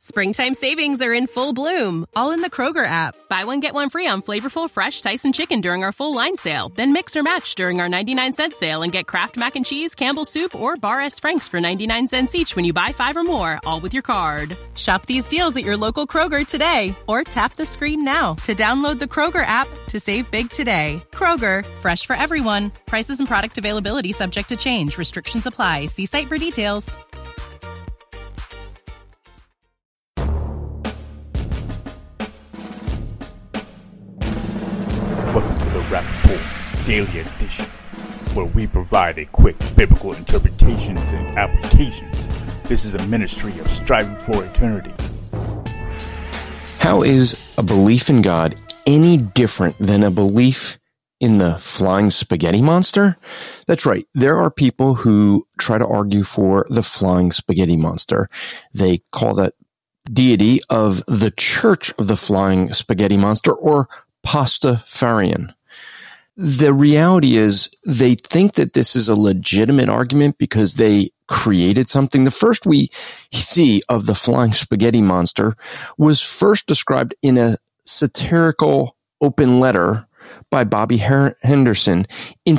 Springtime savings are in full bloom, all in the Kroger app. Buy one, get one free on flavorful, fresh Tyson chicken during our full line sale. Then mix or match during our 99-cent sale and get Kraft Mac and Cheese, Campbell's Soup, or Bar S. Frank's for 99 cents each when you buy 5 or more, all with your card. Shop these deals at your local Kroger today, or tap the screen now to download the Kroger app to save big today. Kroger, fresh for everyone. Prices and product availability subject to change. Restrictions apply. See site for details. Welcome to the Rappaport Daily Edition, where we provide a quick biblical interpretations and applications. This is a ministry of striving for eternity. How is a belief in God any different than a belief in the flying spaghetti monster? That's right. There are people who try to argue for the flying spaghetti monster. They call that deity of the Church of the Flying Spaghetti Monster, or Pastafarian. The reality is they think that this is a legitimate argument because they created something. The first we see of the flying spaghetti monster was first described in a satirical open letter by Bobby Henderson in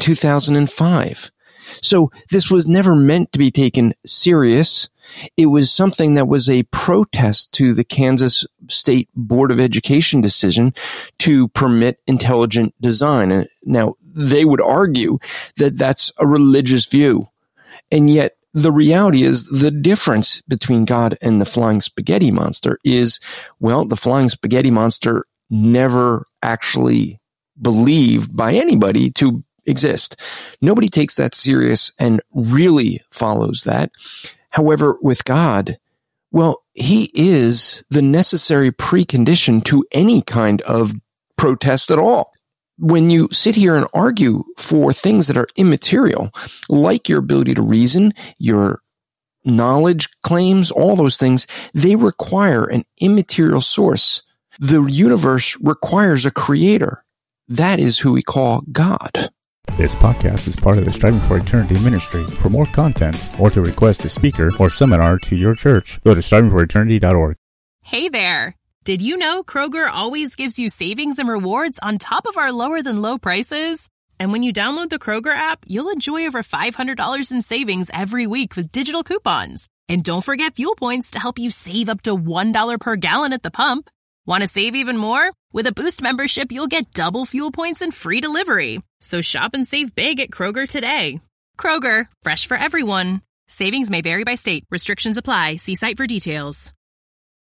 2005. So this was never meant to be taken serious. It was something that was a protest to the Kansas State Board of Education decision to permit intelligent design. And now, they would argue that that's a religious view. And yet, the reality is the difference between God and the flying spaghetti monster is, well, the flying spaghetti monster never actually believed by anybody to exist. Nobody takes that serious and really follows that. However, with God, well, he is the necessary precondition to any kind of protest at all. When you sit here and argue for things that are immaterial, like your ability to reason, your knowledge claims, all those things, they require an immaterial source. The universe requires a creator. That is who we call God. This podcast is part of the Striving for Eternity ministry. For more content, or to request a speaker or seminar to your church, go to strivingforeternity.org. Hey there! Did you know Kroger always gives you savings and rewards on top of our lower-than-low prices? And when you download the Kroger app, you'll enjoy over $500 in savings every week with digital coupons. And don't forget fuel points to help you save up to $1 per gallon at the pump. Want to save even more? With a Boost membership, you'll get double fuel points and free delivery. So shop and save big at Kroger today. Kroger, fresh for everyone. Savings may vary by state. Restrictions apply. See site for details.